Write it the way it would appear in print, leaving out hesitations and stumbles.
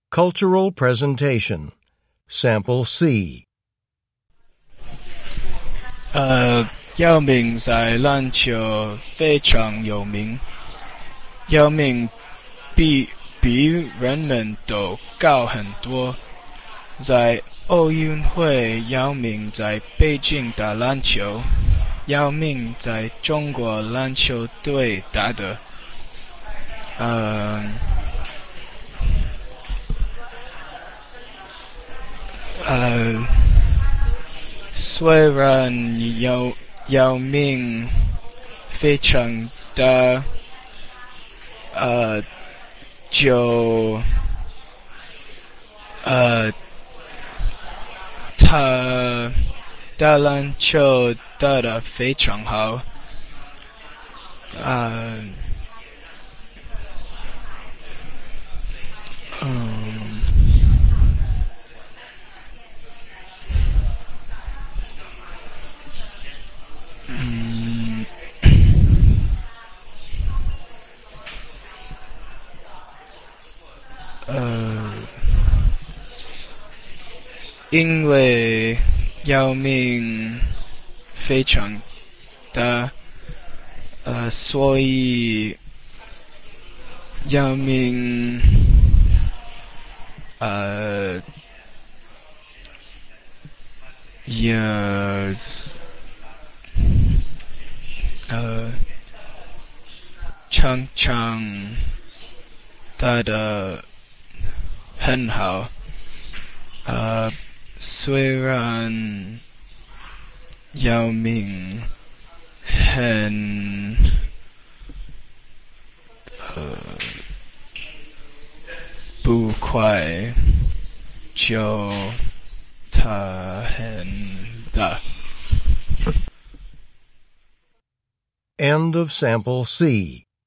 Cultural presentation. Sample C. 姚明在篮球非常有名，姚明比人们都高很多。在奥运会，姚明在北京打篮球，姚明在中国篮球队打的。虽然姚明非常大，他打篮球打得非常好。因为姚明非常大，所以姚明也常常打得很好。虽然姚明很不快，就他很大。 End of Sample C.